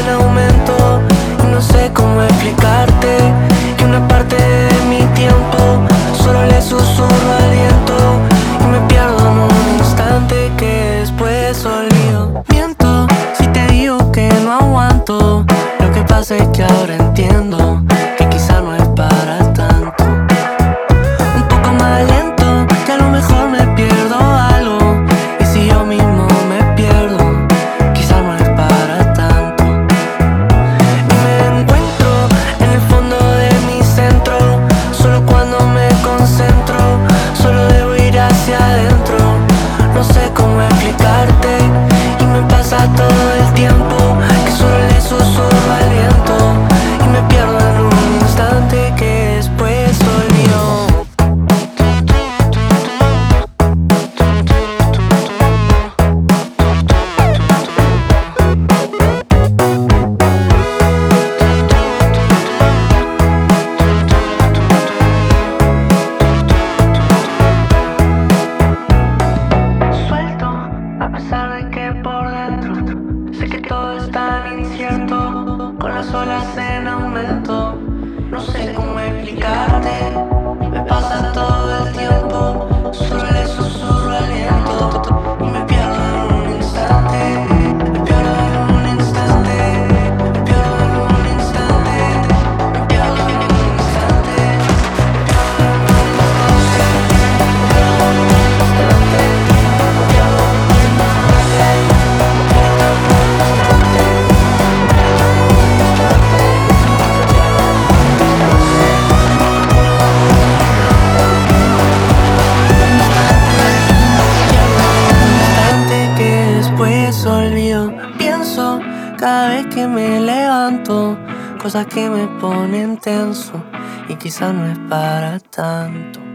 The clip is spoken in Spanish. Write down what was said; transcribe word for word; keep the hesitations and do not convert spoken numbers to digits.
aumento. Y no sé cómo explicarte que una parte de mi tiempo solo le susurro aliento y me pierdo en un instante que después olvido. Miento si te digo que no aguanto. Lo que pasa es que ahora entiendo que quizá no es para tanto. Un poco más lento, que a lo mejor me pierdo algo. Y si yo mismo me pierdo, quizá no es para tanto. Y me encuentro en el fondo de mi centro, solo cuando me concentro, solo debo ir hacia adentro. No sé cómo explicarte y me pasa todo el tiempo que solo le susurro al viento y me pierdo en un instante que después olvido. Suelto, a pesar de que por dentro sé que todo es tan incierto, con las olas en aumento. No sé cómo explicarte, me pasa todo el tiempo, solo le susurro aliento y me pierdo en un instante, me pierdo en un instante, me pierdo en un instante, me pierdo en un instante, me pierdo en un instante, me pierdo en un instante, me pierdo en un instante, me pierdo en un instante, me pierdo en un instante, me pierdo en un instante que después olvido. Pienso cada vez que me levanto cosas que me ponen tenso y quizá no es para tanto.